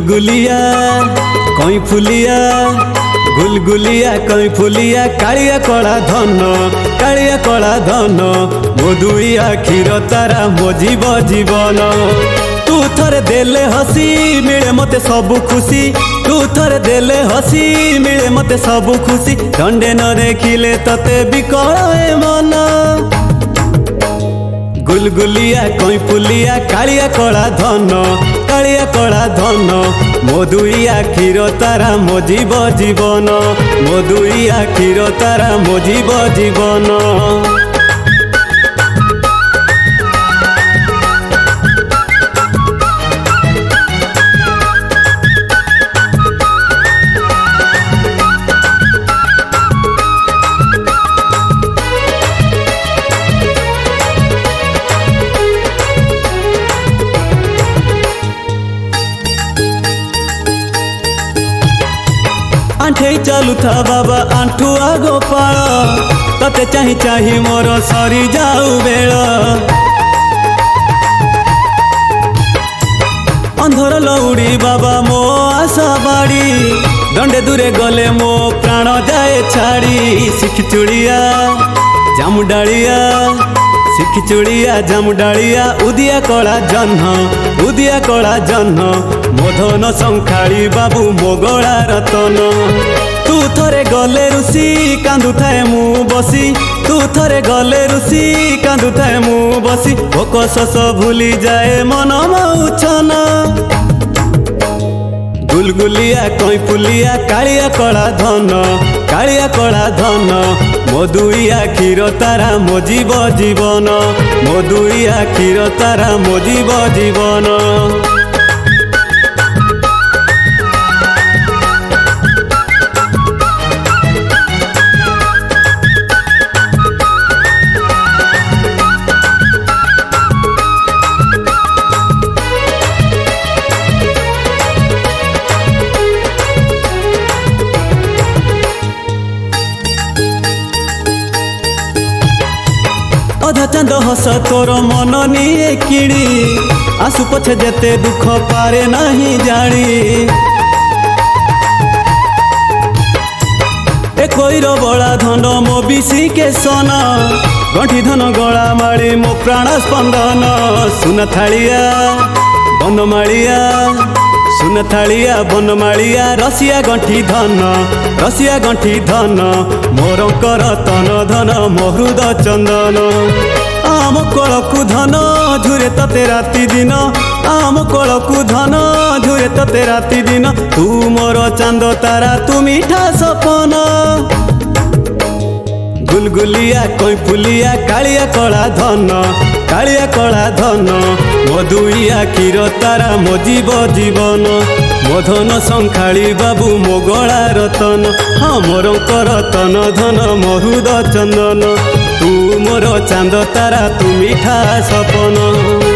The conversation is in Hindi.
गुलगुलिया कई फुलिया गुलगुलिया कई फुलिया कालिया कला धन कालिया कला धन मधुइया क्षीर तारा मो जीव जीवन तू थरे देले हसी मिले मते सब खुशी तू थरे देले हसी मिले मते सब खुशी दंडे न देखिले तते बिकल मन गुलगुलिया कई फुलिया कालिया कला धन कालिया कला धन मधुइया क्षीर तारा मो जीव जीवन मधुइया क्षीर तारा मो जीव जीवन आंठे चालू था बाबा आंठू आगो पाल तते चाही चाही मोर सरी जाऊ बेल अंधर लौड़ी बाबा मो आशा बाड़ी दंडे दूरे गले मो प्राण जाए छाड़ी शिख चुड़िया जामुडालिया शिख चुड़िया जामुडालिया उदिया कला जह्न मोधन संखाड़ी बाबू मोगला रतन तू थरे गले रुसी कांदु थाए मु बसी तू थरे गले रुसी कांदु थाए मु बसी भोक शस भूली जाए मन मौछन गुलगुलिया कई फुलिया कालिया कला धन मधुइया क्षीर तारा मो जीव जीवन मधुइया क्षीर तारा मो जीव जीवन अधा चांद हस तोर मन निये किणी आसु पछे जेते दुख पारे नहीं जानी ए कोईर बड़ा धन मो बिसी के सन गंठी धन गला माड़ी मो प्राण स्पंदन सुन थालिया बनमालिया सुन थालिया बनमालिया रसिया गंठी धन मोरंकर तन धन मोहृद चंदन आम कलकु धन झुरे तते राति दिन आम कलकु धन झुरे तते राति दिन तू मोर चांद तारा तू मीठा सपन गुलगुलिया कई फुलिया कालिया कला धन मधुइया क्षीर तारा मो जीव जीवन मोधन संखाड़ी बाबू मोगला रतन हाँ मोरंकर तन धन मोहृद चंदन तू मोर चांद तारा तू मीठा सपन।